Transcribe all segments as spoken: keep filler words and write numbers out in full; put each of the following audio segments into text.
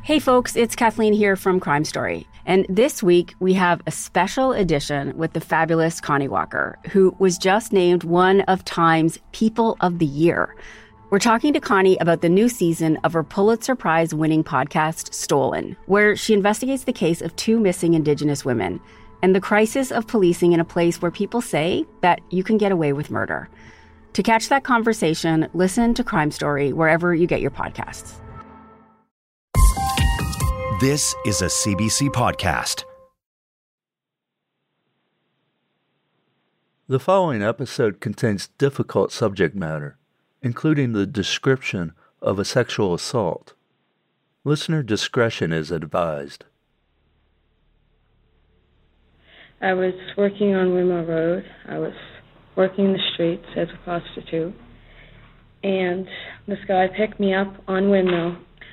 Hey folks, it's Kathleen here from Crime Story. And this week we have a special edition with the fabulous Connie Walker, who was just named one of Time's People of the Year. We're talking to Connie about the new season of her Pulitzer Prize-winning podcast, Stolen, where she investigates the case of two missing Indigenous women and the crisis of policing in a place where people say that you can get away with murder. To catch that conversation, listen to Crime Story wherever you get your podcasts. This is a C B C podcast. The following episode contains difficult subject matter, including the description of a sexual assault. Listener discretion is advised. I was working on Windmill Road. I was working the streets as a prostitute. And this guy picked me up on Windmill.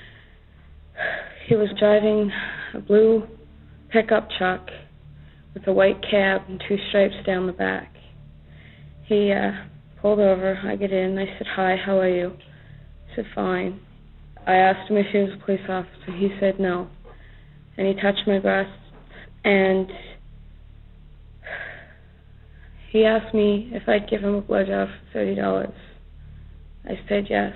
He was driving a blue pickup truck with a white cab and two stripes down the back. He uh, pulled over. I get in. I said, "Hi, how are you?" I said, "Fine." I asked him if he was a police officer. He said no. And he touched my breast. And he asked me if I'd give him a blowjob for thirty dollars. I said yes.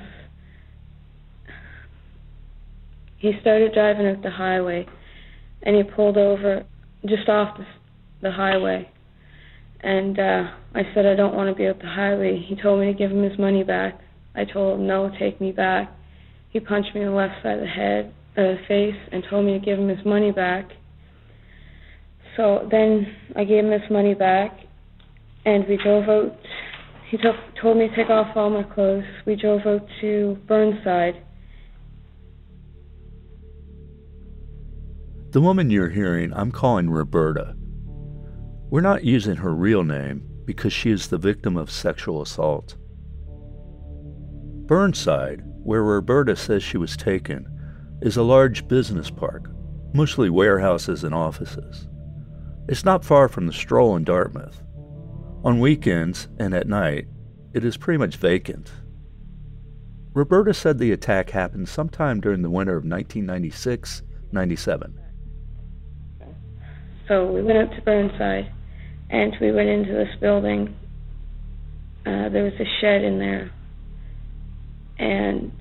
He started driving up the highway, and he pulled over just off the, the highway. And uh, I said, "I don't want to be up the highway." He told me to give him his money back. I told him, "No, take me back." He punched me on the left side of the head, uh, face, and told me to give him his money back. So then I gave him his money back, and we drove out. He took, told me to take off all my clothes. We drove out to Burnside. The woman you're hearing, I'm calling Roberta. We're not using her real name because she is the victim of sexual assault. Burnside, where Roberta says she was taken, is a large business park, mostly warehouses and offices. It's not far from the Stroll in Dartmouth. On weekends and at night, it is pretty much vacant. Roberta said the attack happened sometime during the winter of nineteen ninety-six ninety-seven. So we went up to Burnside, and we went into this building. Uh, there was a shed in there, and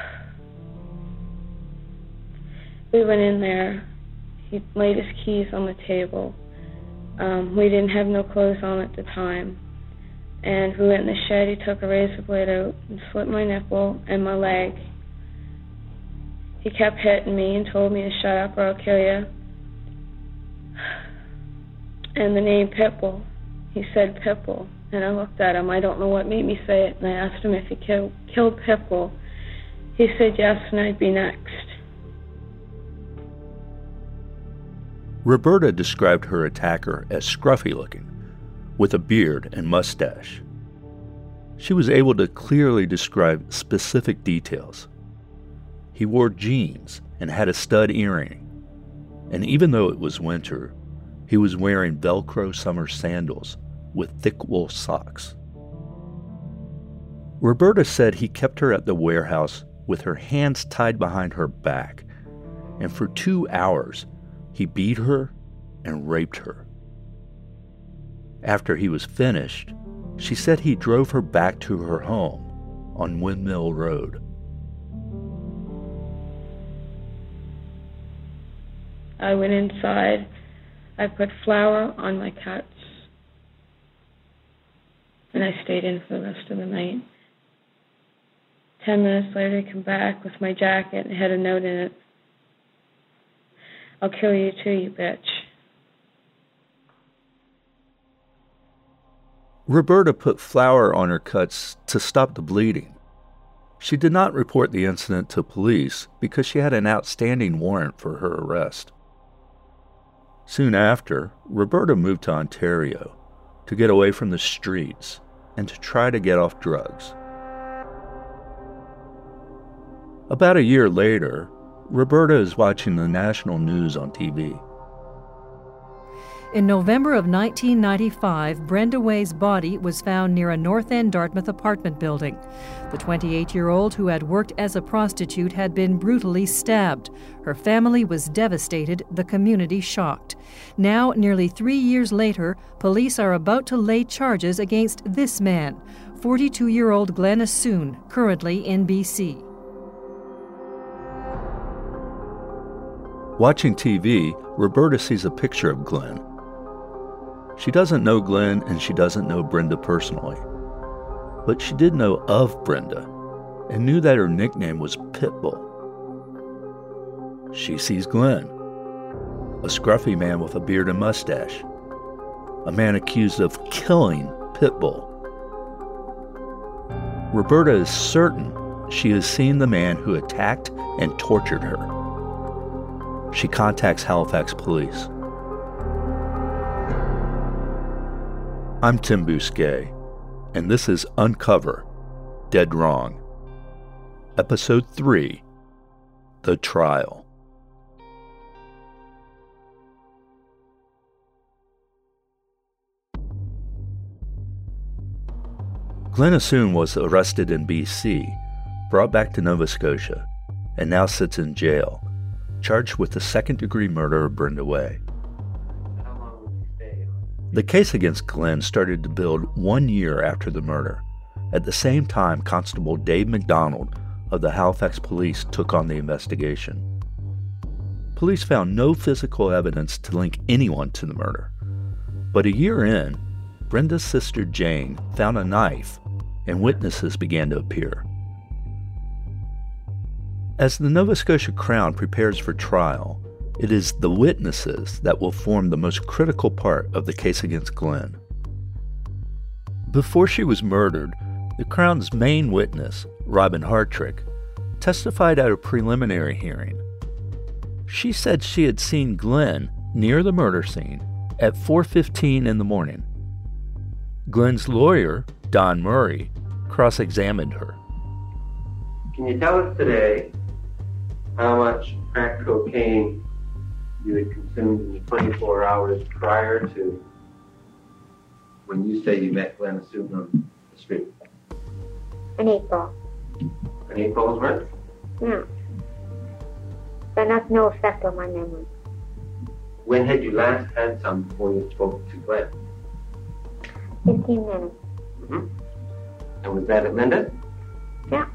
we went in there. He laid his keys on the table. Um, we didn't have no clothes on at the time. And we went in the shed. He took a razor blade out and slit my nipple and my leg. He kept hitting me and told me to shut up or I'll kill you. And the name Pitbull. He said Pitbull. And I looked at him. I don't know what made me say it. And I asked him if he kill, killed Pitbull. He said yes, and I'd be next. Roberta described her attacker as scruffy-looking, with a beard and mustache. She was able to clearly describe specific details. He wore jeans and had a stud earring, and even though it was winter, he was wearing Velcro summer sandals with thick wool socks. Roberta said he kept her at the warehouse with her hands tied behind her back, and for two hours he beat her and raped her. After he was finished, she said he drove her back to her home on Windmill Road. I went inside. I put flour on my cuts, and I stayed in for the rest of the night. Ten minutes later, I come back with my jacket and had a note in it. "I'll kill you too, you bitch." Roberta put flour on her cuts to stop the bleeding. She did not report the incident to police because she had an outstanding warrant for her arrest. Soon after, Roberta moved to Ontario to get away from the streets and to try to get off drugs. About a year later, Roberta is watching the national news on T V. In November of nineteen ninety-five, Brenda Way's body was found near a North End Dartmouth apartment building. The twenty-eight-year-old who had worked as a prostitute had been brutally stabbed. Her family was devastated, the community shocked. Now, nearly three years later, police are about to lay charges against this man, forty-two-year-old Glenn Assoon, currently in B C. Watching T V, Roberta sees a picture of Glenn. She doesn't know Glenn and she doesn't know Brenda personally. But she did know of Brenda and knew that her nickname was Pitbull. She sees Glenn, a scruffy man with a beard and mustache, a man accused of killing Pitbull. Roberta is certain she has seen the man who attacked and tortured her. She contacts Halifax police. I'm Tim Bousquet, and this is Uncover, Dead Wrong. Episode three, The Trial. Glenn Assoon was arrested in B C, brought back to Nova Scotia, and now sits in jail, charged with the second-degree murder of Brenda Way. The case against Glenn started to build one year after the murder. At the same time, Constable Dave McDonald of the Halifax Police took on the investigation. Police found no physical evidence to link anyone to the murder. But a year in, Brenda's sister Jane found a knife, and witnesses began to appear. As the Nova Scotia Crown prepares for trial, it is the witnesses that will form the most critical part of the case against Glenn. Before she was murdered, the Crown's main witness, Robin Hartrick, testified at a preliminary hearing. She said she had seen Glenn near the murder scene at four fifteen in the morning. Glenn's lawyer, Don Murray, cross-examined her. Can you tell us today how much crack cocaine you had consumed in the twenty-four hours prior to when you say you met Glenn Assoon on the street? An April. An April's worth? Yeah. That has no effect on my memory. When had you last had some before you spoke to Glenn? Fifteen minutes. Mm-hmm. And was that at Linda? Yeah.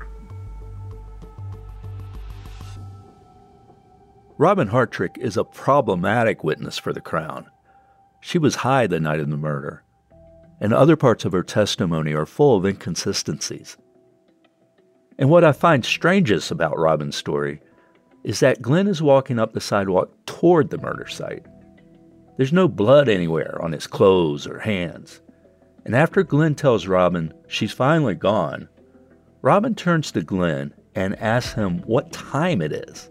Robin Hartrick is a problematic witness for the Crown. She was high the night of the murder, and other parts of her testimony are full of inconsistencies. And what I find strangest about Robin's story is that Glenn is walking up the sidewalk toward the murder site. There's no blood anywhere on his clothes or hands. And after Glenn tells Robin she's finally gone, Robin turns to Glenn and asks him what time it is.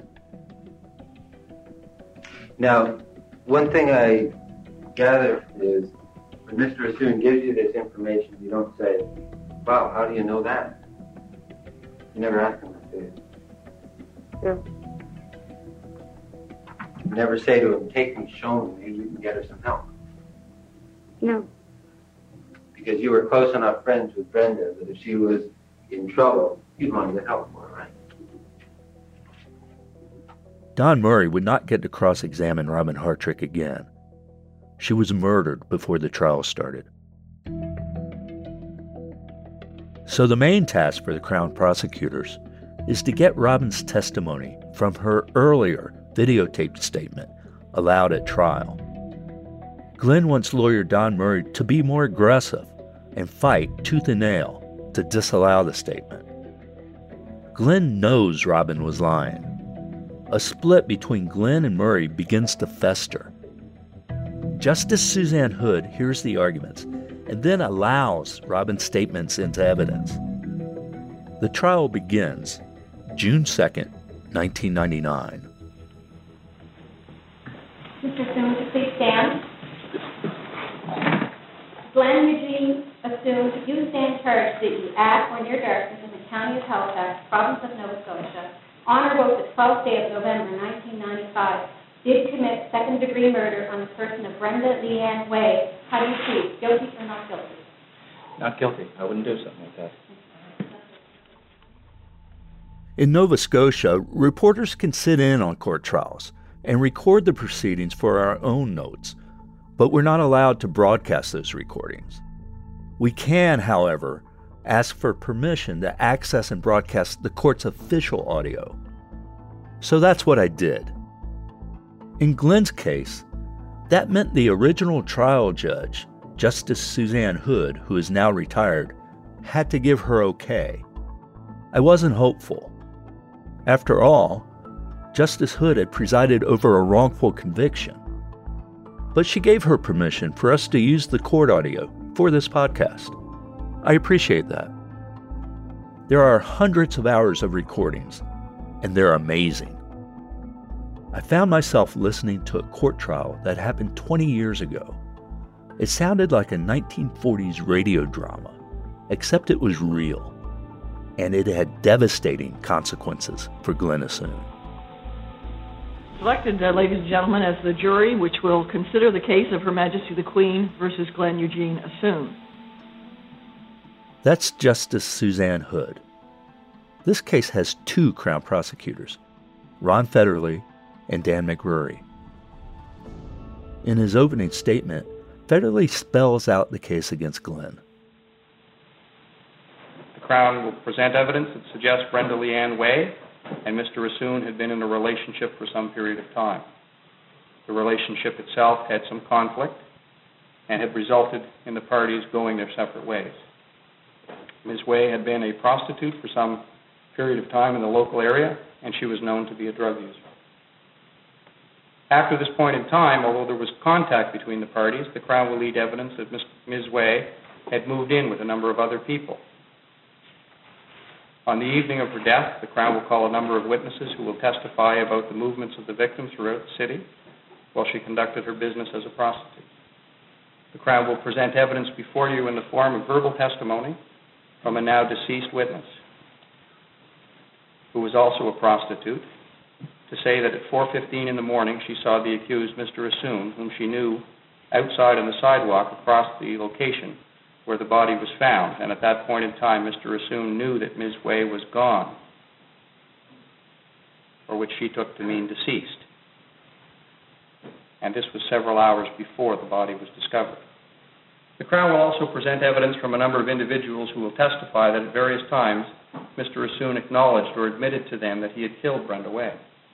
Now, one thing I gather is when Mister Assoon gives you this information, you don't say, wow, how do you know that? You never ask him that, do you? No. You never say to him, take me, show me, maybe you can get her some help. No. Because you were close enough friends with Brenda that if she was in trouble, you'd want to get help for her, right? Don Murray would not get to cross-examine Robin Hartrick again. She was murdered before the trial started. So the main task for the Crown prosecutors is to get Robin's testimony from her earlier videotaped statement allowed at trial. Glenn wants lawyer Don Murray to be more aggressive and fight tooth and nail to disallow the statement. Glenn knows Robin was lying. A split between Glenn and Murray begins to fester. Justice Suzanne Hood hears the arguments and then allows Robin's statements into evidence. The trial begins June second, nineteen ninety-nine. Mister Assoon, would you please stand? Glenn Eugene Assoon, you stand charged that you at or near Dartmouth in the county of Halifax, province of Nova Scotia, on or about the twelfth day of November, nineteen ninety-five, did commit second-degree murder on the person of Brenda Leanne Way. How do you plead? Guilty or not guilty? Not guilty. I wouldn't do something like that. In Nova Scotia, reporters can sit in on court trials and record the proceedings for our own notes, but we're not allowed to broadcast those recordings. We can, however, ask for permission to access and broadcast the court's official audio. So that's what I did. In Glenn's case, that meant the original trial judge, Justice Suzanne Hood, who is now retired, had to give her okay. I wasn't hopeful. After all, Justice Hood had presided over a wrongful conviction. But she gave her permission for us to use the court audio for this podcast. I appreciate that. There are hundreds of hours of recordings, and they're amazing. I found myself listening to a court trial that happened twenty years ago. It sounded like a nineteen forties radio drama, except it was real. And it had devastating consequences for Glenn Assoon. Selected, uh, ladies and gentlemen, as the jury which will consider the case of Her Majesty the Queen versus Glenn Eugene Assoon. That's Justice Suzanne Hood. This case has two Crown prosecutors, Ron Federle and Dan McRury. In his opening statement, Federle spells out the case against Glenn. The Crown will present evidence that suggests Brenda Leanne Way and Mister Assoon had been in a relationship for some period of time. The relationship itself had some conflict and had resulted in the parties going their separate ways. Miz Way had been a prostitute for some period of time in the local area, and she was known to be a drug user. After this point in time, although there was contact between the parties, the Crown will lead evidence that Miz Way had moved in with a number of other people. On the evening of her death, the Crown will call a number of witnesses who will testify about the movements of the victim throughout the city while she conducted her business as a prostitute. The Crown will present evidence before you in the form of verbal testimony from a now deceased witness who was also a prostitute, to say that at four fifteen in the morning she saw the accused, Mister Assoon, whom she knew outside on the sidewalk across the location where the body was found, and at that point in time Mister Assoon knew that Miz Way was gone, or which she took to mean deceased. And this was several hours before the body was discovered. The Crown will also present evidence from a number of individuals who will testify that at various times Mister Assoon acknowledged or admitted to them that he had killed Brenda Way.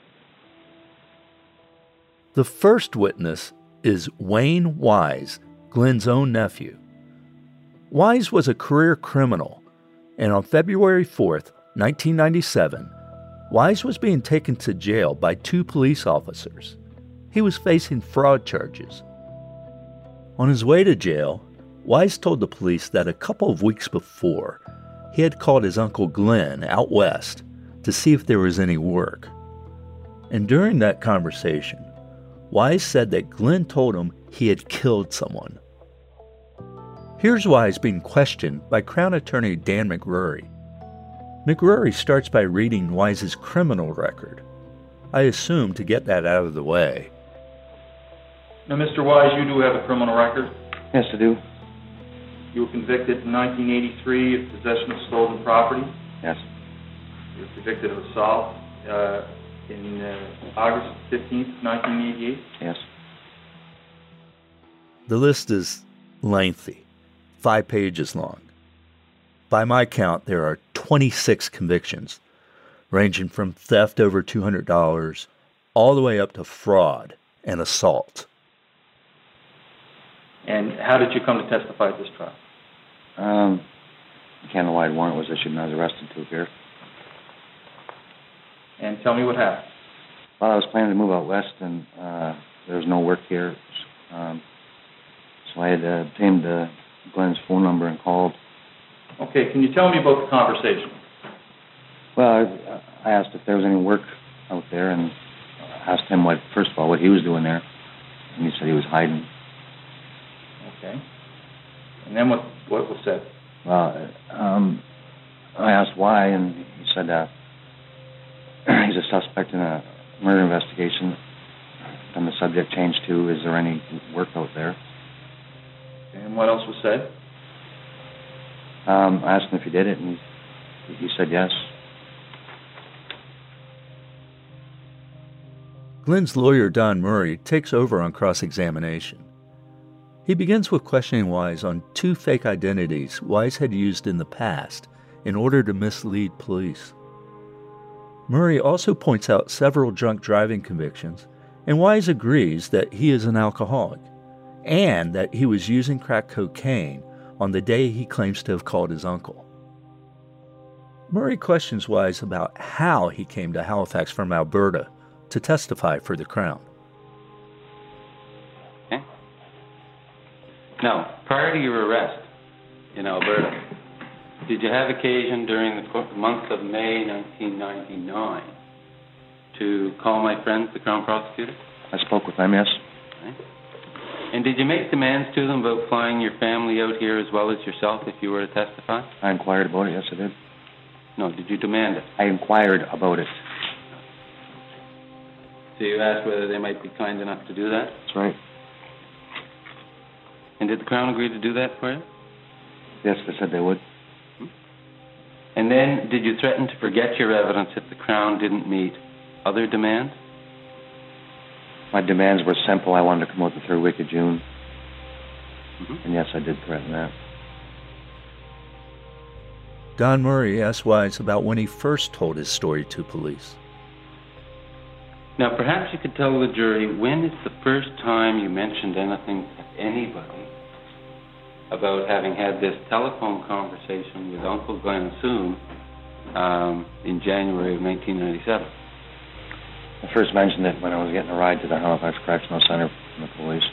The first witness is Wayne Wise, Glenn's own nephew. Wise was a career criminal, and on February fourth, nineteen ninety-seven, Wise was being taken to jail by two police officers. He was facing fraud charges. On his way to jail, Wise told the police that a couple of weeks before, he had called his Uncle Glenn out west to see if there was any work. And during that conversation, Wise said that Glenn told him he had killed someone. Here's Wise being questioned by Crown Attorney Dan McRury. McRury starts by reading Wise's criminal record. I assume to get that out of the way. Now, Mister Wise, you do have a criminal record? Yes, I do. You were convicted in nineteen eighty-three of possession of stolen property? Yes. You were convicted of assault uh, in uh, August fifteenth, nineteen eighty-eight? Yes. The list is lengthy, five pages long. By my count, there are twenty-six convictions, ranging from theft over two hundred dollars all the way up to fraud and assault. And how did you come to testify at this trial? Um, the candlelight warrant was issued and I was arrested to appear. And tell me what happened. Well, I was planning to move out west and uh, there was no work here. Um, so I had uh, obtained uh, Glenn's phone number and called. Okay, can you tell me about the conversation? Well, I, I asked if there was any work out there and asked him, what, first of all, what he was doing there. And he said he was hiding. Okay. And then what, what was said? Well, um, I asked why, and he said uh, he's a suspect in a murder investigation. And the subject changed to, is there any work out there? And what else was said? Um, I asked him if he did it, and he, he said yes. Glenn's lawyer, Don Murray, takes over on cross-examination. He begins with questioning Wise on two fake identities Wise had used in the past in order to mislead police. Murray also points out several drunk driving convictions, and Wise agrees that he is an alcoholic, and that he was using crack cocaine on the day he claims to have called his uncle. Murray questions Wise about how he came to Halifax from Alberta to testify for the Crown. Okay. Now, prior to your arrest in Alberta, did you have occasion during the month of May nineteen ninety-nine to call my friends, the Crown prosecutors? I spoke with them, yes. Okay. And did you make demands to them about flying your family out here as well as yourself if you were to testify? I inquired about it, yes I did. No, did you demand it? I inquired about it. So you asked whether they might be kind enough to do that? That's right. And did the Crown agree to do that for you? Yes, they said they would. And then did you threaten to forget your evidence if the Crown didn't meet other demands? My demands were simple. I wanted to come out the third week of June. Mm-hmm. And yes, I did threaten that. Don Murray asks Wise about when he first told his story to police. Now, perhaps you could tell the jury, when is the first time you mentioned anything to anybody about having had this telephone conversation with Uncle Glenn Soon um, in January of nineteen ninety-seven? I first mentioned it when I was getting a ride to the Halifax Correctional Center from the police.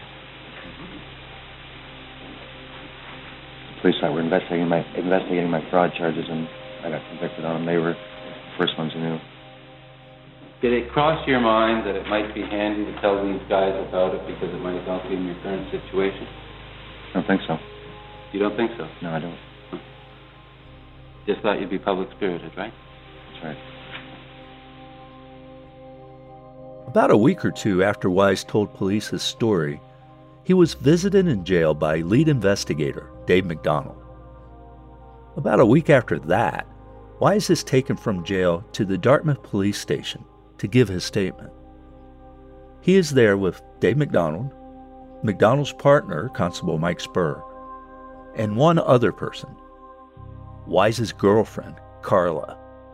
The police that were investigating my investigating my fraud charges, and I got convicted on them. They were the first ones who knew. Did it cross your mind that it might be handy to tell these guys about it because it might help you in your current situation? I don't think so. You don't think so? No, I don't. Huh. Just thought you'd be public-spirited, right? That's right. About a week or two after Wise told police his story, he was visited in jail by lead investigator Dave McDonald. About a week after that, Wise is taken from jail to the Dartmouth police station to give his statement. He is there with Dave McDonald, McDonald's partner, Constable Mike Spur, and one other person, Wise's girlfriend, Carla.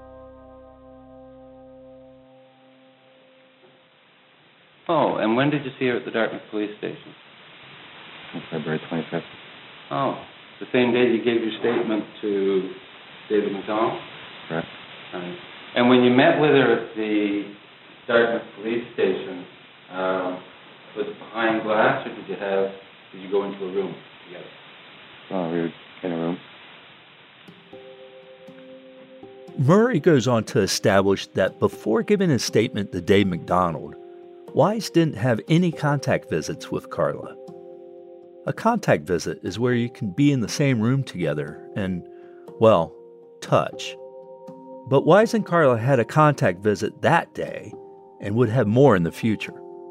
Oh, and when did you see her at the Dartmouth police station? On February twenty-fifth. Oh, the same day you gave your statement to David McDonald? Correct. Right. And when you met with her at the Dartmouth police station, um, was it behind glass, or did you have, did you go into a room together? Oh, we were in a room. Murray goes on to establish that before giving his statement to Dave McDonald, Wise didn't have any contact visits with Carla. A contact visit is where you can be in the same room together and, well, touch. But Wise and Carla had a contact visit that day and would have more in the future.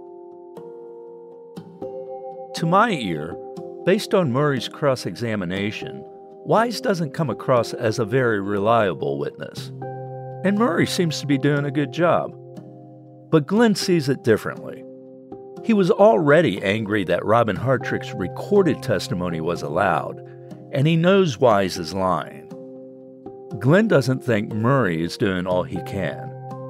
To my ear, based on Murray's cross-examination, Wise doesn't come across as a very reliable witness. And Murray seems to be doing a good job. But Glenn sees it differently. He was already angry that Robin Hartrick's recorded testimony was allowed, and he knows Wise is lying. Glenn doesn't think Murray is doing all he can.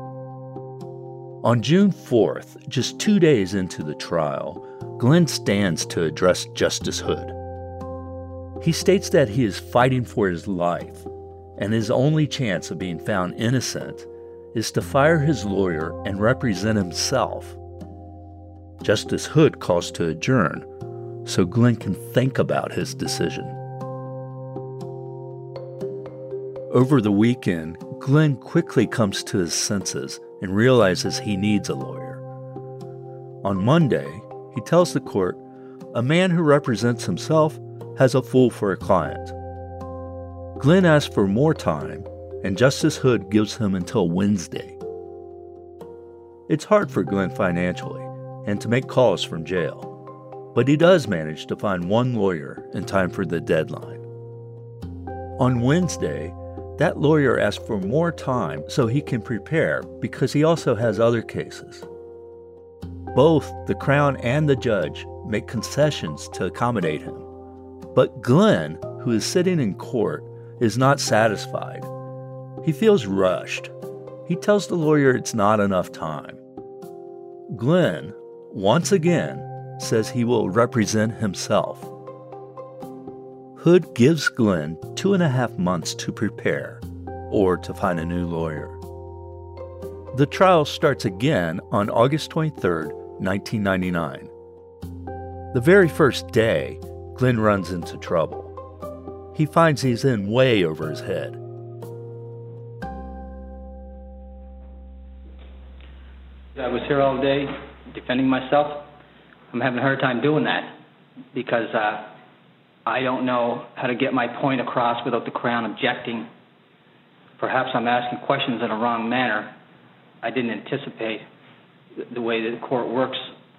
On June fourth, just two days into the trial, Glenn stands to address Justice Hood. He states that he is fighting for his life, and his only chance of being found innocent is to fire his lawyer and represent himself. Justice Hood calls to adjourn, so Glenn can think about his decision. Over the weekend, Glenn quickly comes to his senses and realizes he needs a lawyer. On Monday, he tells the court a man who represents himself has a fool for a client. Glenn asks for more time, and Justice Hood gives him until Wednesday. It's hard for Glenn financially, and to make calls from jail. But he does manage to find one lawyer in time for the deadline. On Wednesday, that lawyer asks for more time so he can prepare because he also has other cases. Both the Crown and the judge make concessions to accommodate him. But Glenn, who is sitting in court, is not satisfied. He feels rushed. He tells the lawyer it's not enough time. Glenn, once again, says he will represent himself. Hood gives Glenn two and a half months to prepare or to find a new lawyer. The trial starts again on August twenty-third, nineteen ninety-nine. The very first day, Glenn runs into trouble. He finds he's in way over his head. I was here all day defending myself. I'm having a hard time doing that because uh, I don't know how to get my point across without the Crown objecting. Perhaps I'm asking questions in a wrong manner. I didn't anticipate the way that the court works,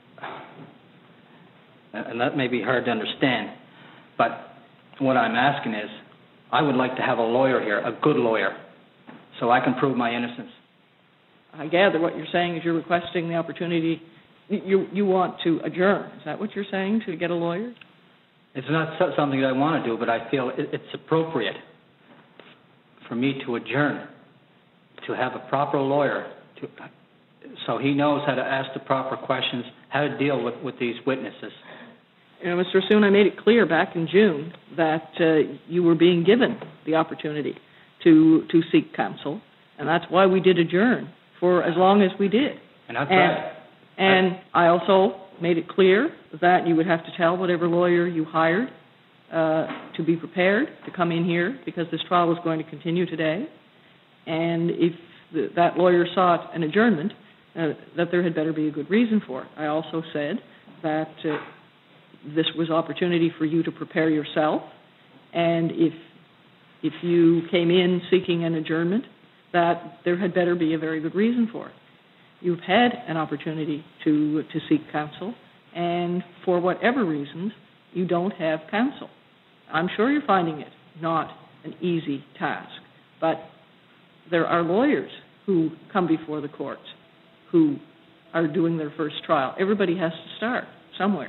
and that may be hard to understand. But what I'm asking is, I would like to have a lawyer here, a good lawyer, so I can prove my innocence. I gather what you're saying is you're requesting the opportunity, you you want to adjourn. Is that what you're saying, to get a lawyer? It's not so- something that I want to do, but I feel it, it's appropriate for me to adjourn, to have a proper lawyer, to, so he knows how to ask the proper questions, how to deal with, with these witnesses. You know, Mister Soon, I made it clear back in June that uh, you were being given the opportunity to to seek counsel, and that's why we did adjourn for as long as we did. And I've and, tried. And I also made it clear that you would have to tell whatever lawyer you hired uh, to be prepared to come in here because this trial was going to continue today. And if the, that lawyer sought an adjournment, uh, that there had better be a good reason for it. I also said that uh, this was opportunity for you to prepare yourself, and if if you came in seeking an adjournment, that there had better be a very good reason for it. You've had an opportunity to to seek counsel, and for whatever reasons, you don't have counsel. I'm sure you're finding it not an easy task, but there are lawyers who come before the courts who are doing their first trial. Everybody has to start somewhere.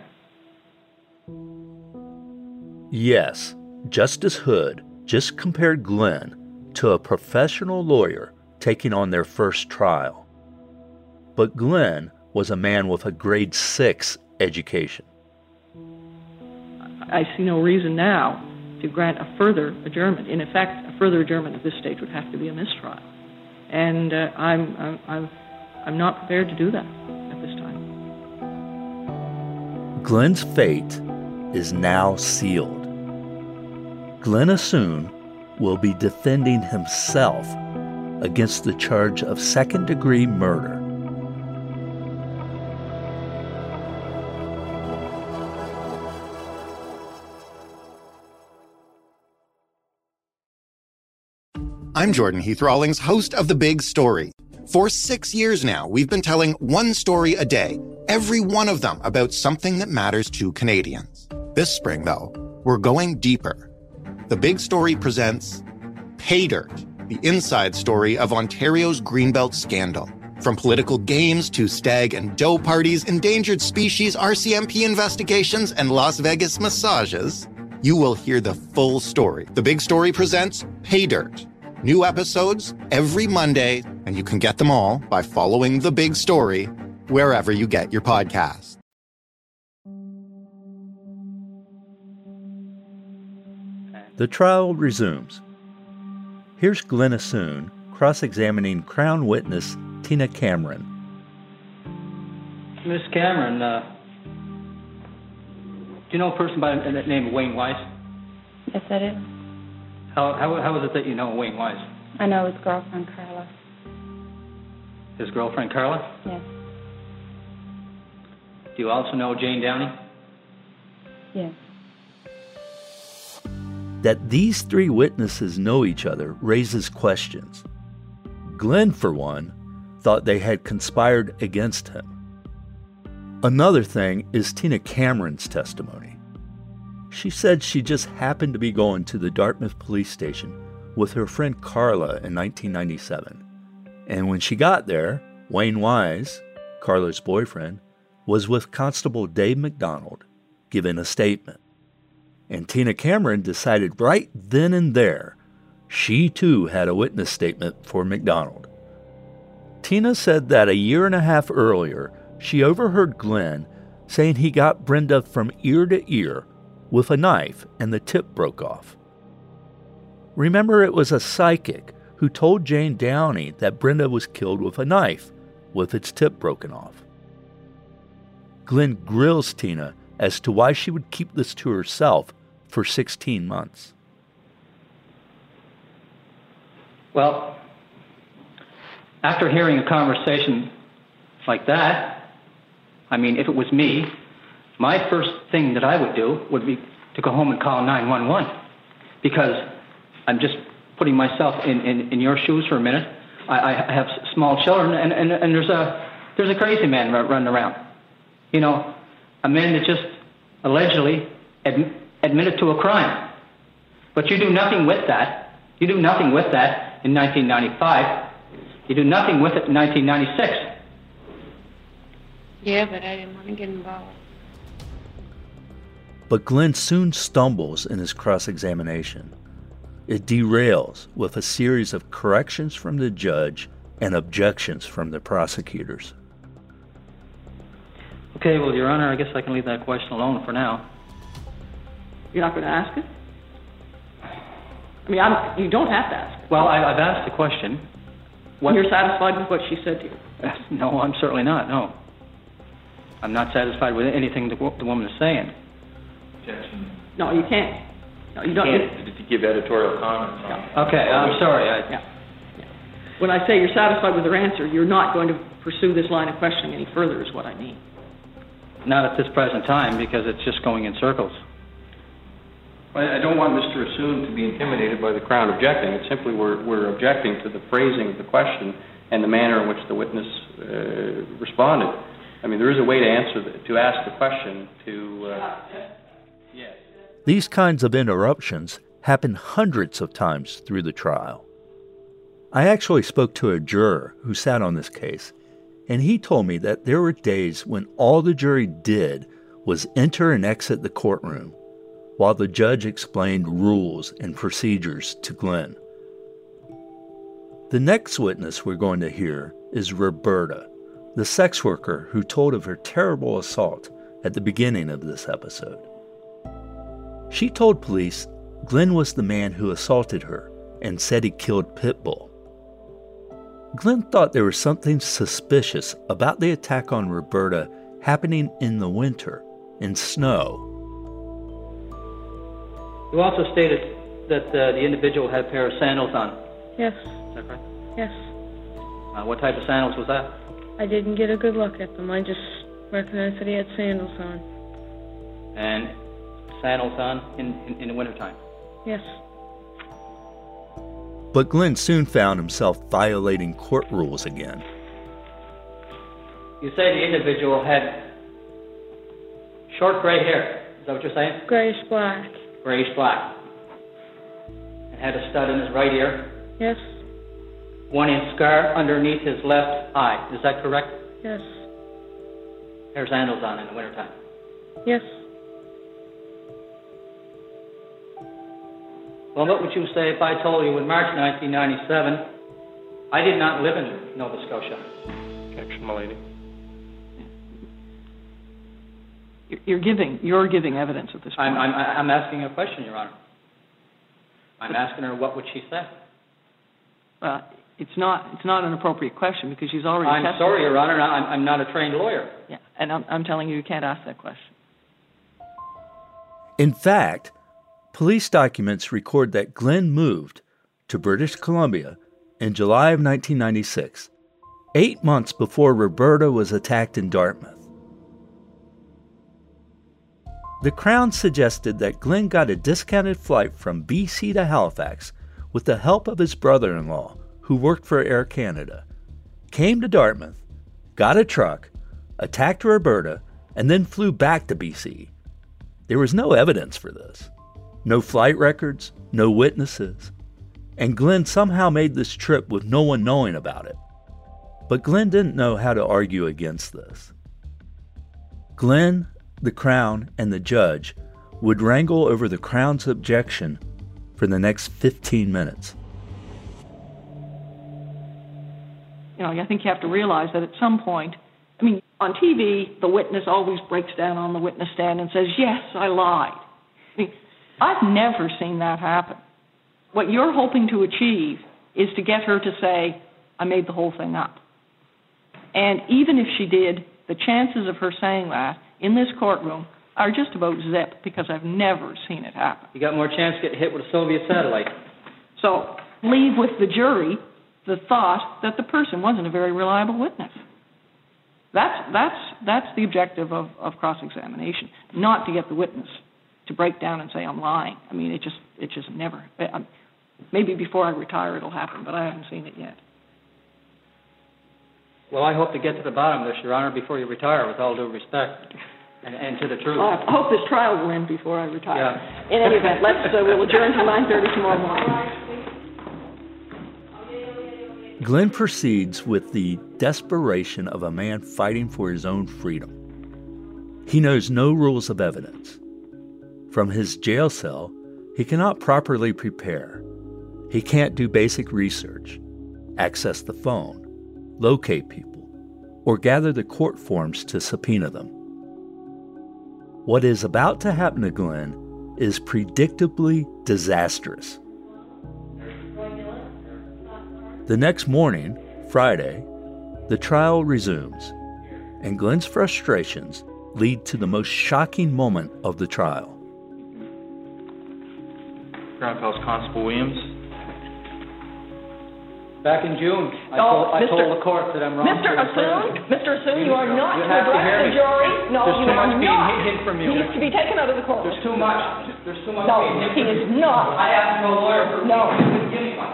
Yes, Justice Hood just compared Glenn to a professional lawyer taking on their first trial. But Glenn was a man with a grade six education. I see no reason now to grant a further adjournment. In effect, a further adjournment at this stage would have to be a mistrial. And uh, I'm, I'm, I'm, I'm not prepared to do that at this time. Glenn's fate is now sealed. Glenn Assoon will be defending himself against the charge of second-degree murder. I'm Jordan Heath Rawlings, host of The Big Story. For six years now, we've been telling one story a day, every one of them about something that matters to Canadians. This spring, though, we're going deeper. The Big Story presents Pay Dirt, the inside story of Ontario's Greenbelt scandal. From political games to stag and doe parties, endangered species R C M P investigations, and Las Vegas massages, you will hear the full story. The Big Story presents Pay Dirt. New episodes every Monday, and you can get them all by following The Big Story wherever you get your podcasts. The trial resumes. Here's Glenn Assoon cross-examining Crown witness Tina Cameron. Miss Cameron, uh, do you know a person by the name of Wayne Weiss? Yes, I do. How, how, how is it that you know Wayne Weiss? I know his girlfriend, Carla. His girlfriend, Carla? Yes. Do you also know Jane Downey? Yes. That these three witnesses know each other raises questions. Glenn, for one, thought they had conspired against him. Another thing is Tina Cameron's testimony. She said she just happened to be going to the Dartmouth police station with her friend Carla in nineteen ninety-seven. And when she got there, Wayne Wise, Carla's boyfriend, was with Constable Dave McDonald, giving a statement. And Tina Cameron decided right then and there she too had a witness statement for McDonald. Tina said that a year and a half earlier, she overheard Glenn saying he got Brenda from ear to ear with a knife and the tip broke off. Remember, it was a psychic who told Jane Downey that Brenda was killed with a knife with its tip broken off. Glenn grills Tina as to why she would keep this to herself for sixteen months. Well, after hearing a conversation like that, I mean, if it was me, my first thing that I would do would be to go home and call nine one one, because I'm just putting myself in, in, in your shoes for a minute. I, I have small children, and, and, and there's a there's a crazy man running around. You know, a man that just allegedly ad, admitted to a crime. But you do nothing with that. You do nothing with that in nineteen ninety-five. You do nothing with it in nineteen ninety-six. Yeah, but I didn't want to get involved. But Glenn soon stumbles in his cross-examination. It derails with a series of corrections from the judge and objections from the prosecutors. Okay, well, Your Honor, I guess I can leave that question alone for now. You're not going to ask it? I mean, I'm, you don't have to ask it. Well, I, I've asked the question. What? You're satisfied with what she said to you? No, I'm certainly not, no. I'm not satisfied with anything the, the woman is saying. Objection. No, you can't. No, you don't. You can't to give editorial comments on it. Okay, I'm sorry. I, yeah. yeah. When I say you're satisfied with her answer, you're not going to pursue this line of questioning any further, is what I mean. Not at this present time, because it's just going in circles. I don't want Mister Assoon to be intimidated by the Crown objecting. It's simply we're, we're objecting to the phrasing of the question and the manner in which the witness uh, responded. I mean, there is a way to answer, the, to ask the question to... Uh, yeah. These kinds of interruptions happen hundreds of times through the trial. I actually spoke to a juror who sat on this case, and he told me that there were days when all the jury did was enter and exit the courtroom while the judge explained rules and procedures to Glenn. The next witness we're going to hear is Roberta, the sex worker who told of her terrible assault at the beginning of this episode. She told police Glenn was the man who assaulted her and said he killed Pitbull. Glenn thought there was something suspicious about the attack on Roberta happening in the winter, in snow. You also stated that uh, the individual had a pair of sandals on. Yes. Is that right? Yes. Uh, what type of sandals was that? I didn't get a good look at them. I just recognized that he had sandals on. And sandals on in, in, in the wintertime? Yes. But Glenn soon found himself violating court rules again. You say the individual had short gray hair. Is that what you're saying? Grayish black. Grayish black. And had a stud in his right ear? Yes. One inch scar underneath his left eye. Is that correct? Yes. Pair of sandals on in the wintertime? Yes. Well, what would you say if I told you in March nineteen ninety-seven, I did not live in Nova Scotia? Objection, my lady. You're giving, you're giving evidence at this point. I'm, I'm, I'm asking a question, Your Honor. I'm asking her what would she say. Uh, it's not, it's not an appropriate question because she's already. I'm tested. sorry, Your Honor. I'm, I'm not a trained lawyer. Yeah, and I'm, I'm telling you, you can't ask that question. In fact, police documents record that Glenn moved to British Columbia in July of nineteen ninety-six, eight months before Roberta was attacked in Dartmouth. The Crown suggested that Glenn got a discounted flight from B C to Halifax with the help of his brother-in-law, who worked for Air Canada, came to Dartmouth, got a truck, attacked Roberta, and then flew back to B C. There was no evidence for this. No flight records, no witnesses. And Glenn somehow made this trip with no one knowing about it. But Glenn didn't know how to argue against this. Glenn, the Crown, and the judge would wrangle over the Crown's objection for the next fifteen minutes. You know, I think you have to realize that at some point, I mean, on T V, the witness always breaks down on the witness stand and says, yes, I lied. I mean, I've never seen that happen. What you're hoping to achieve is to get her to say, I made the whole thing up. And even if she did, the chances of her saying that in this courtroom are just about zip, because I've never seen it happen. You got more chance to get hit with a Soviet satellite. So leave with the jury the thought that the person wasn't a very reliable witness. That's, that's, that's the objective of, of cross-examination, not to get the witness to break down and say, I'm lying. I mean, it just, it just never, I, maybe before I retire it'll happen, but I haven't seen it yet. Well, I hope to get to the bottom of this, Your Honor, before you retire, with all due respect, and, and to the truth. Well, I hope this trial will end before I retire. Yeah. In any event, let's, uh, we'll adjourn till nine thirty tomorrow morning. Glenn proceeds with the desperation of a man fighting for his own freedom. He knows no rules of evidence. From his jail cell, he cannot properly prepare. He can't do basic research, access the phone, locate people, or gather the court forms to subpoena them. What is about to happen to Glenn is predictably disastrous. The next morning, Friday, the trial resumes, and Glenn's frustrations lead to the most shocking moment of the trial. Crown Palace Constable Williams. Back in June, I, Oh, told, I Mister told the court that I'm wrong. Mister Assoon, Mister Assoon, you are not You to have to address hear the me. jury. No, There's you too are much being not. hidden from you. He is to be taken out of the court. There's too much. There's too much No, being hidden he from is you. not. I asked no lawyer for No. He didn't give me one.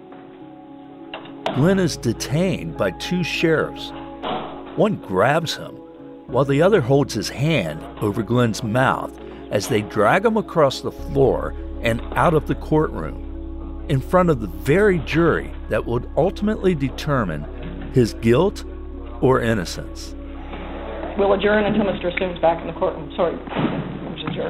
Glenn is detained by two sheriffs. One grabs him, while the other holds his hand over Glenn's mouth as they drag him across the floor and out of the courtroom, in front of the very jury that would ultimately determine his guilt or innocence. We'll adjourn until Mister Assoon's back in the courtroom. Sorry, Mister Jury.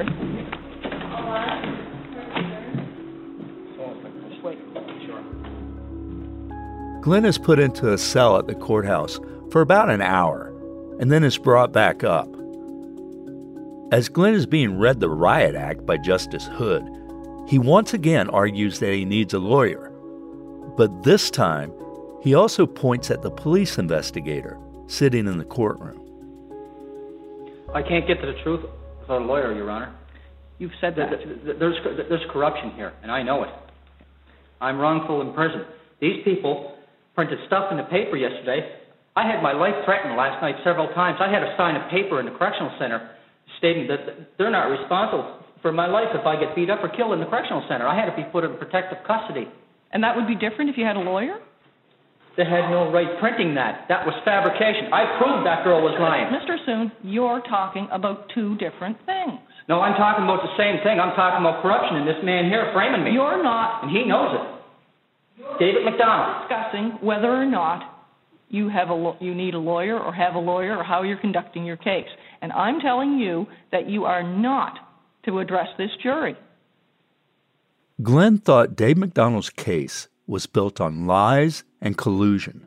Just wait. Sure. Glenn is put into a cell at the courthouse for about an hour, and then is brought back up. As Glenn is being read the Riot Act by Justice Hood, he once again argues that he needs a lawyer. But this time, he also points at the police investigator sitting in the courtroom. I can't get to the truth without a lawyer, Your Honor. You've said that. There's, there's corruption here, and I know it. I'm wrongful in prison. These people printed stuff in the paper yesterday. I had my life threatened last night several times. I had to sign a paper in the correctional center stating that they're not responsible for my life if I get beat up or killed in the correctional center. I had to be put in protective custody. And that would be different if you had a lawyer? They had no right printing that. That was fabrication. I proved that girl was lying. Mister Assoon, you're talking about two different things. No, I'm talking about the same thing. I'm talking about corruption and this man here framing me. You're not. And he knows it. David McDonald. Discussing whether or not you have a lo- you need a lawyer or have a lawyer or how you're conducting your case. And I'm telling you that you are not to address this jury. Glenn thought Dave McDonald's case was built on lies and collusion.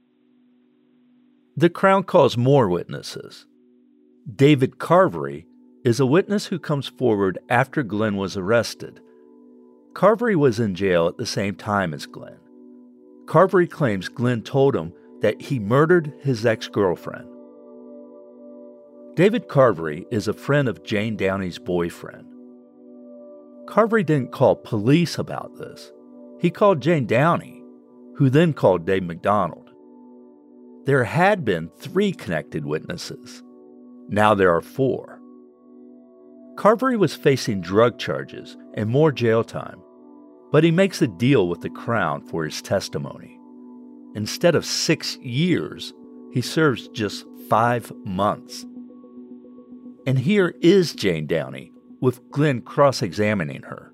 The Crown calls more witnesses. David Carvery is a witness who comes forward after Glenn was arrested. Carvery was in jail at the same time as Glenn. Carvery claims Glenn told him that he murdered his ex-girlfriend. David Carvery is a friend of Jane Downey's boyfriend. Carvery didn't call police about this. He called Jane Downey, who then called Dave McDonald. There had been three connected witnesses. Now there are four. Carvery was facing drug charges and more jail time, but he makes a deal with the Crown for his testimony. Instead of six years, he serves just five months. And here is Jane Downey, with Glenn cross-examining her.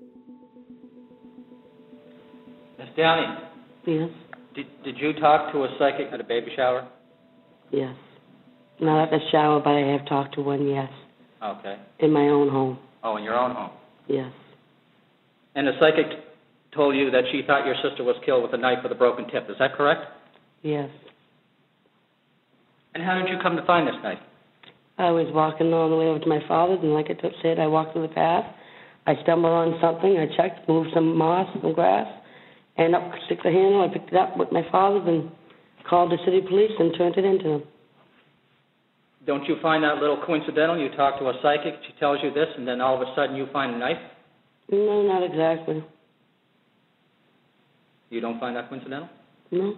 Miss Downey. Yes? Did, did you talk to a psychic at a baby shower? Yes. Not at the shower, but I have talked to one, yes. Okay. In my own home. Oh, in your own home? Yes. And the psychic told you that she thought your sister was killed with a knife with a broken tip. Is that correct? Yes. And how did you come to find this knife? I was walking on the way over to my father's, and like I t- said, I walked through the path. I stumbled on something. I checked, moved some moss, some grass, and up stick the handle. I picked it up with my father's and called the city police and turned it into them. Don't you find that a little coincidental? You talk to a psychic, she tells you this, and then all of a sudden you find a knife? No, not exactly. You don't find that coincidental? No.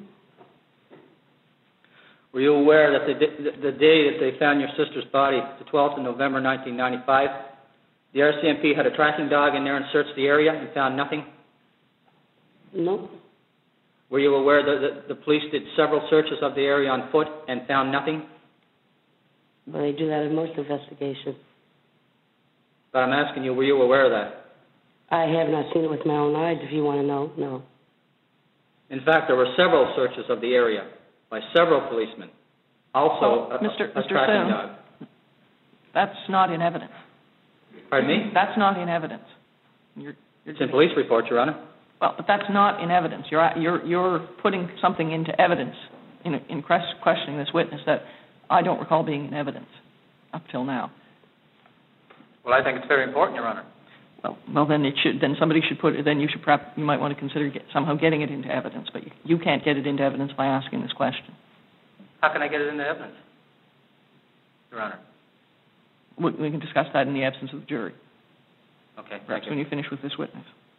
Were you aware that the, the, the day that they found your sister's body, the twelfth of November, nineteen ninety-five, the R C M P had a tracking dog in there and searched the area and found nothing? No. Were you aware that the, the police did several searches of the area on foot and found nothing? But they do that in most investigations. But I'm asking you, were you aware of that? I have not seen it with my own eyes, if you want to know. No. In fact, there were several searches of the area by several policemen. Also, well, a, Mister a, a Mister tracking Soon, dog. That's not in evidence. Pardon me? That's not in evidence. You're, you're it's in police reports, Your Honor. Well, but that's not in evidence. You're you're you're putting something into evidence in in questioning this witness that I don't recall being in evidence up till now. Well, I think it's very important, Your Honor. Well, well, then it should. Then somebody should put it. Then you should. Perhaps you might want to consider get, somehow getting it into evidence. But you, you can't get it into evidence by asking this question. How can I get it into evidence, Your Honor? We, we can discuss that in the absence of the jury. Okay. Perhaps you. when you finish with this witness.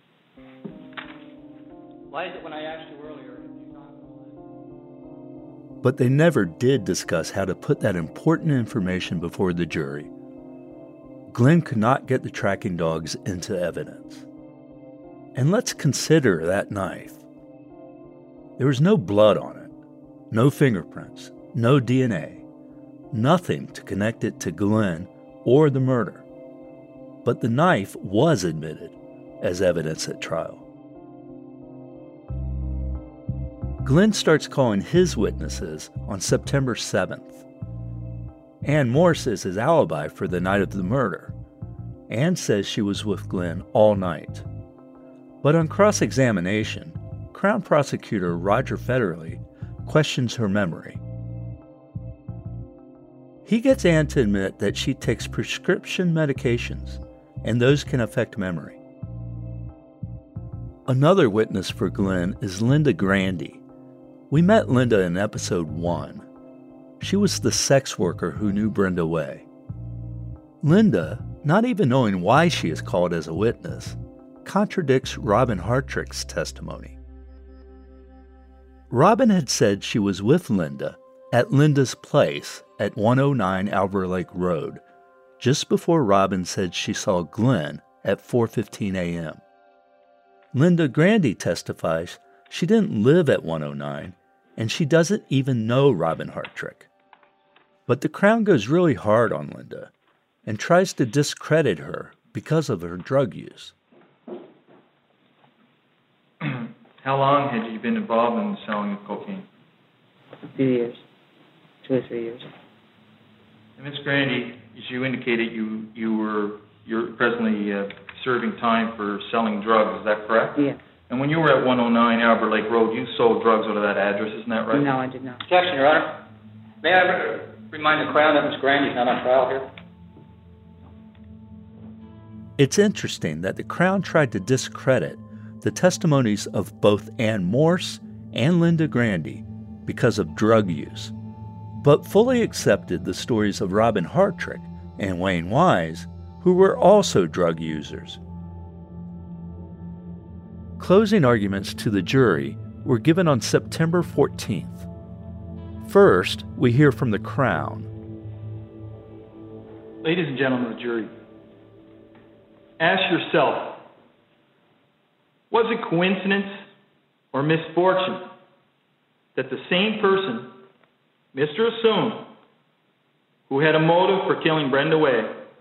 Why is it when I asked you earlier? But they never did discuss how to put that important information before the jury. Glenn could not get the tracking dogs into evidence. And let's consider that knife. There was no blood on it, no fingerprints, no D N A, nothing to connect it to Glenn or the murder. But the knife was admitted as evidence at trial. Glenn starts calling his witnesses on September seventh. Ann Morse is his alibi for the night of the murder. Ann says she was with Glenn all night. But on cross-examination, Crown Prosecutor Roger Federley questions her memory. He gets Ann to admit that she takes prescription medications, and those can affect memory. Another witness for Glenn is Linda Grandy. We met Linda in episode one. She was the sex worker who knew Brenda Way. Linda, not even knowing why she is called as a witness, contradicts Robin Hartrick's testimony. Robin had said she was with Linda at Linda's place at one oh nine Alver Lake Road, just before Robin said she saw Glenn at four fifteen a.m. Linda Grandy testifies she didn't live at one oh nine, and she doesn't even know Robin Hartrick. But the Crown goes really hard on Linda and tries to discredit her because of her drug use. How long had you been involved in the selling of cocaine? A few years. Two or three years. Miz Grandy, as you indicated, you, you were you're presently uh, serving time for selling drugs, is that correct? Yeah. And when you were at one oh nine Albert Lake Road, you sold drugs out of that address, isn't that right? No, I did not. Objection, Your Honor. May I re- remind the Crown that Miz Grandy's not on trial here? It's interesting that the Crown tried to discredit the testimonies of both Ann Morse and Linda Grandy because of drug use, but fully accepted the stories of Robin Hartrick and Wayne Wise, who were also drug users. Closing arguments to the jury were given on September fourteenth. First, we hear from the Crown. Ladies and gentlemen of the jury, ask yourself, was it coincidence or misfortune that the same person, Mister Assoon, who had a motive for killing Brenda Way,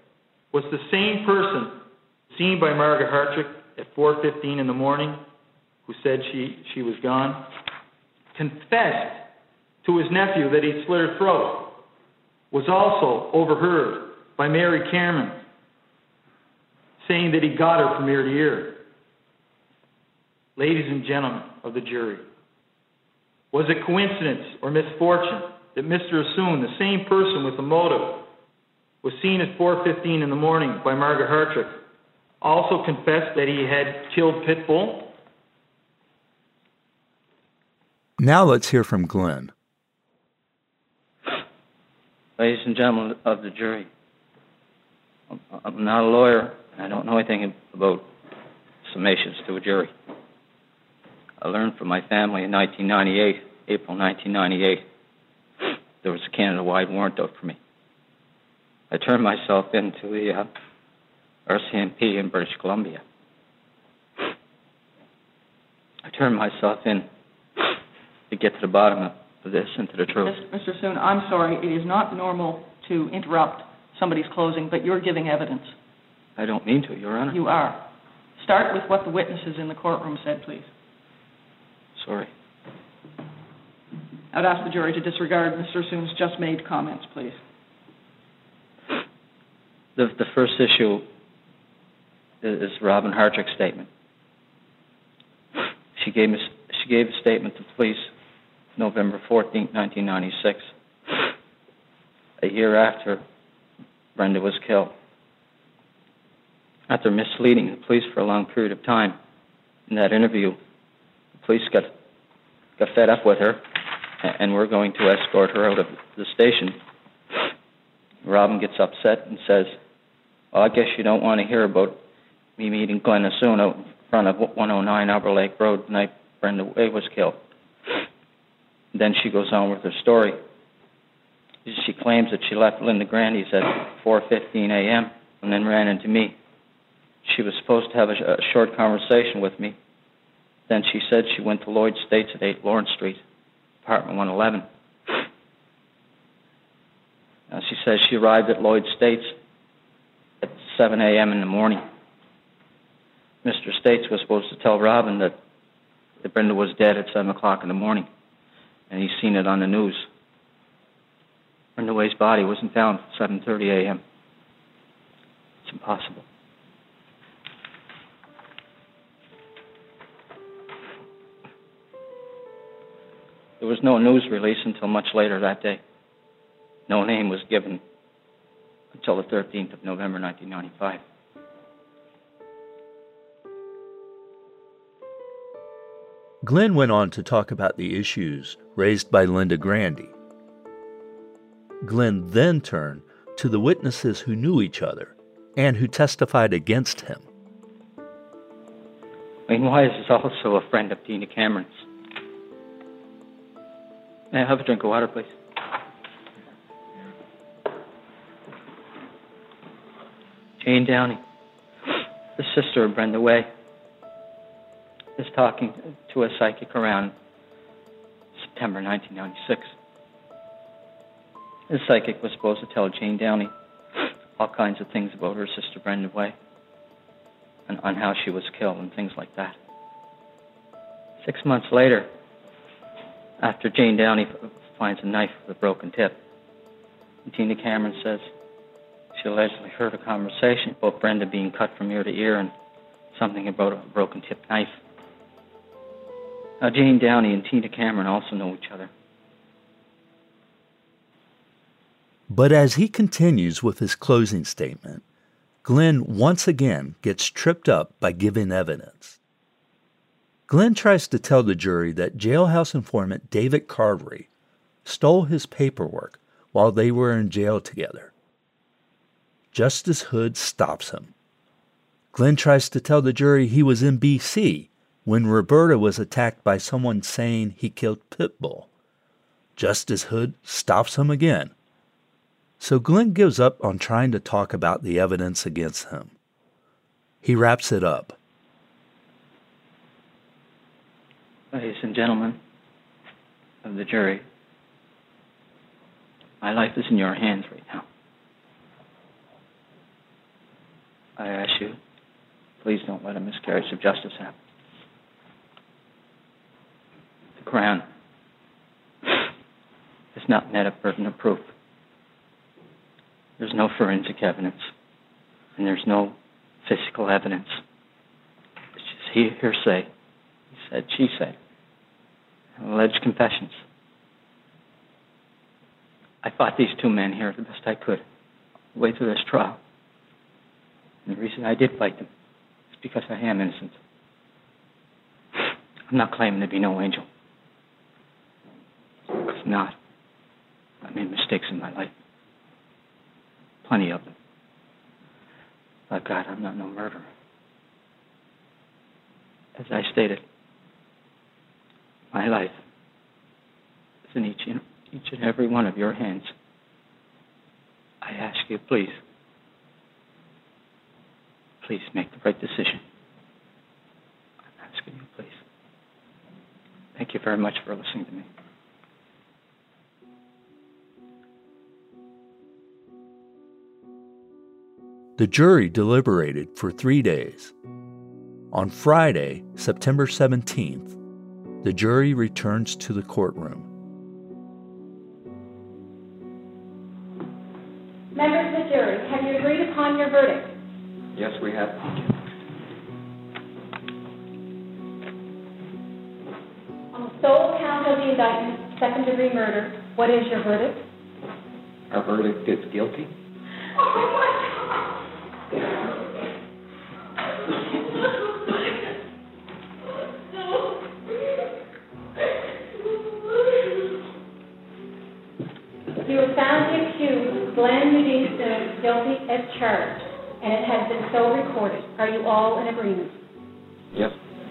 was the same person seen by Margaret Hartrick at four fifteen in the morning, who said she, she was gone, confessed to his nephew that he'd slit her throat, was also overheard by Mary Cameron saying that he got her from ear to ear. Ladies and gentlemen of the jury, was it coincidence or misfortune that Mister Assoon, the same person with the motive, was seen at four fifteen in the morning by Margaret Hartrick, also confessed that he had killed Pitbull? Now let's hear from Glenn. Ladies and gentlemen of the jury, I'm not a lawyer, and I don't know anything about summations to a jury. I learned from my family in nineteen ninety-eight, April nineteen ninety-eight, there was a Canada-wide warrant out for me. I turned myself into the uh, R C M P in British Columbia. I turned myself in to get to the bottom of this and to the truth. Mister Assoon, I'm sorry, it is not normal to interrupt somebody's closing, but you're giving evidence. I don't mean to, Your Honor. You are. Start with what the witnesses in the courtroom said, please. Sorry. I'd ask the jury to disregard Mister Assoon's just made comments, please. The, the first issue is, is Robin Hartrick's statement. She gave, me, she gave a statement to police November fourteenth, nineteen ninety-six, a year after Brenda was killed. After misleading the police for a long period of time, in that interview, the police got, got fed up with her and were going to escort her out of the station. Robin gets upset and says, well, I guess you don't want to hear about me meeting Glenn Assoon out in front of one oh nine Arbor Lake Road the night Brenda Way was killed. Then she goes on with her story. She claims that she left Linda Grandy's at four fifteen a.m. and then ran into me. She was supposed to have a, a short conversation with me. Then she said she went to Lloyd States at eight Lawrence Street, apartment one eleven. Now, she says she arrived at Lloyd States at seven a.m. in the morning. Mister States was supposed to tell Robin that, that Brenda was dead at seven o'clock in the morning, and he's seen it on the news. Brenda Way's body wasn't found at seven thirty a.m. It's impossible. There was no news release until much later that day. No name was given until the thirteenth of November, nineteen ninety-five. Glenn went on to talk about the issues raised by Linda Grandy. Glenn then turned to the witnesses who knew each other and who testified against him. Wayne Wise is also a friend of Tina Cameron's. May I have a drink of water, please? Jane Downey, the sister of Brenda Way, is talking to a psychic around September nineteen ninety-six. This psychic was supposed to tell Jane Downey all kinds of things about her sister Brenda Way and on how she was killed and things like that. Six months later, after Jane Downey finds a knife with a broken tip, Tina Cameron says she allegedly heard a conversation about Brenda being cut from ear to ear and something about a broken tip knife. Now, Jane Downey and Tina Cameron also know each other. But as he continues with his closing statement, Glenn once again gets tripped up by giving evidence. Glenn tries to tell the jury that jailhouse informant David Carvery stole his paperwork while they were in jail together. Justice Hood stops him. Glenn tries to tell the jury he was in B C when Roberta was attacked by someone saying he killed Pitbull. Justice Hood stops him again. So Glenn gives up on trying to talk about the evidence against him. He wraps it up. Ladies and gentlemen of the jury, my life is in your hands right now. I ask you, please don't let a miscarriage of justice happen. The Crown has not met a burden of proof. There's no forensic evidence, and there's no physical evidence. It's just he- hearsay. He said, she said, and alleged confessions. I fought these two men here the best I could, the way through this trial. And the reason I did fight them is because I am innocent. I'm not claiming to be no angel. Because I'm not. I made mistakes in my life. Plenty of them. But God, I'm not no murderer. As I stated, my life is in each and, each and every one of your hands. I ask you, please, please make the right decision. I'm asking you, please. Thank you very much for listening to me. The jury deliberated for three days. On Friday, September seventeenth, the jury returns to the courtroom. Members of the jury, have you agreed upon your verdict? Yes, we have. On the sole count of the indictment, second-degree murder, what is your verdict? Our verdict is guilty. Oh, my God! You have found the accused, Glenn Eugene Soon, guilty as charged, and it has been so recorded. Are you all in agreement? Yes.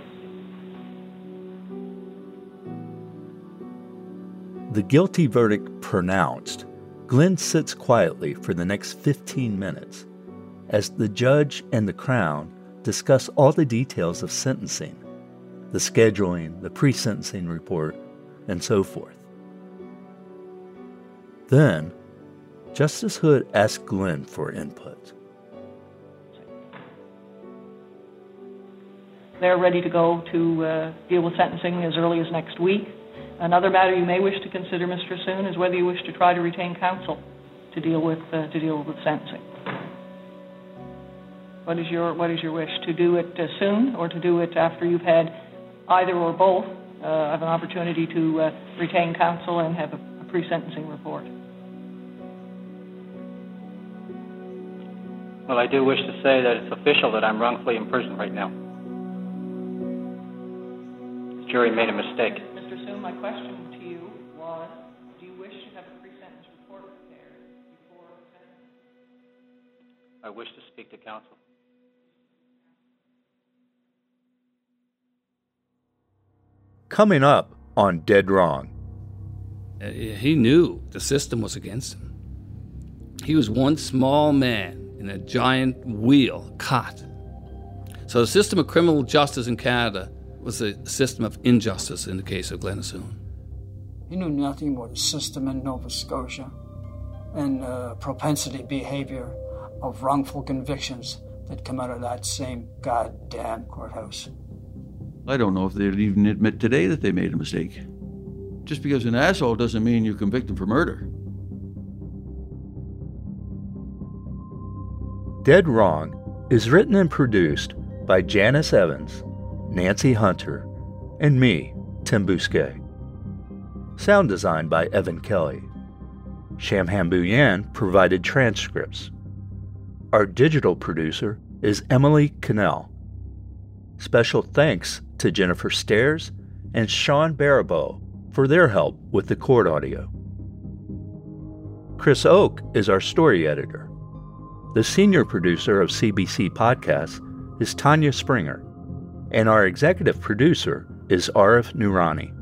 The guilty verdict pronounced, Glenn sits quietly for the next fifteen minutes as the judge and the Crown discuss all the details of sentencing, the scheduling, the pre-sentencing report, and so forth. Then, Justice Hood asked Glenn for input. They're ready to go to uh, deal with sentencing as early as next week. Another matter you may wish to consider, Mister Soon, is whether you wish to try to retain counsel to deal with uh, to deal with sentencing. What is your What is your wish? To do it uh, soon, or to do it after you've had either or both uh, of an opportunity to uh, retain counsel and have a, a pre-sentencing report? Well, I do wish to say that it's official that I'm wrongfully imprisoned right now. The jury made a mistake. Mister Soon, my question to you was, do you wish to have a pre-sentence report prepared before sentencing? I wish to speak to counsel. Coming up on Dead Wrong. Uh, he knew the system was against him. He was one small man in a giant wheel caught. So the system of criminal justice in Canada was a system of injustice in the case of Glenn Soon. He knew nothing about the system in Nova Scotia and uh, propensity behavior of wrongful convictions that come out of that same goddamn courthouse. I don't know if they'd even admit today that they made a mistake. Just because an asshole doesn't mean you convict him for murder. Dead Wrong is written and produced by Janice Evans, Nancy Hunter, and me, Tim Bousquet. Sound design by Evan Kelly. Shamham Buyan provided transcripts. Our digital producer is Emily Cannell. Special thanks to Jennifer Stairs and Sean Baribeau for their help with the court audio. Chris Oak is our story editor. The senior producer of C B C Podcasts is Tanya Springer, and our executive producer is Arif Noorani.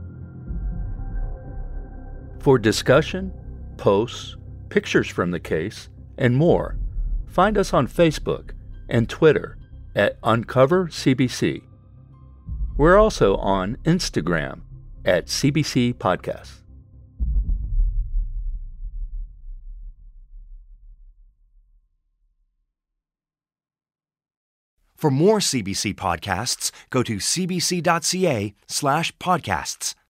For discussion, posts, pictures from the case, and more, find us on Facebook and Twitter at Uncover C B C. We're also on Instagram at C B C Podcasts. For more C B C podcasts, go to cbc.ca slash podcasts.